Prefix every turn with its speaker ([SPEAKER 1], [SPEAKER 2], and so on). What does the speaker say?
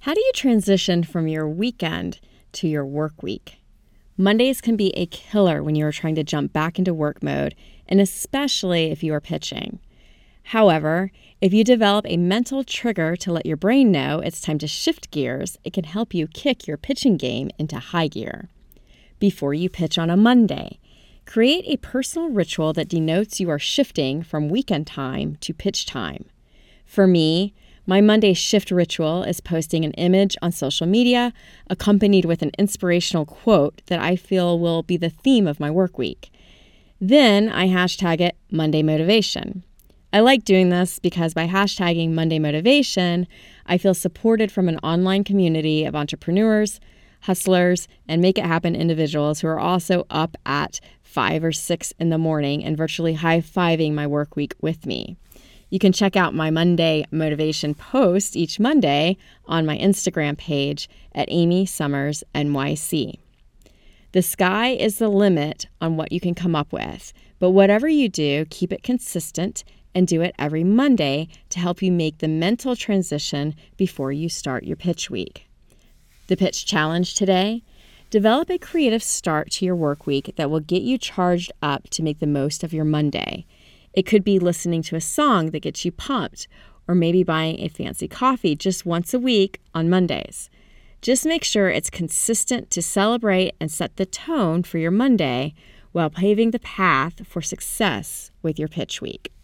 [SPEAKER 1] How do you transition from your weekend to your work week? Mondays can be a killer when you are trying to jump back into work mode, and especially if you are pitching. However, if you develop a mental trigger to let your brain know it's time to shift gears, it can help you kick your pitching game into high gear. Before you pitch on a Monday, create a personal ritual that denotes you are shifting from weekend time to pitch time. For me, my Monday shift ritual is posting an image on social media accompanied with an inspirational quote that I feel will be the theme of my work week. Then I hashtag it Monday Motivation. I like doing this because by hashtagging Monday Motivation, I feel supported from an online community of entrepreneurs, hustlers, and make it happen individuals who are also up at 5 or 6 in the morning and virtually high-fiving my work week with me. You can check out my Monday Motivation post each Monday on my Instagram page at Amy Summers NYC. The sky is the limit on what you can come up with, but whatever you do, keep it consistent and do it every Monday to help you make the mental transition before you start your pitch week. The pitch challenge today: develop a creative start to your work week that will get you charged up to make the most of your Monday. It could be listening to a song that gets you pumped, or maybe buying a fancy coffee just once a week on Mondays. Just make sure it's consistent to celebrate and set the tone for your Monday while paving the path for success with your pitch week.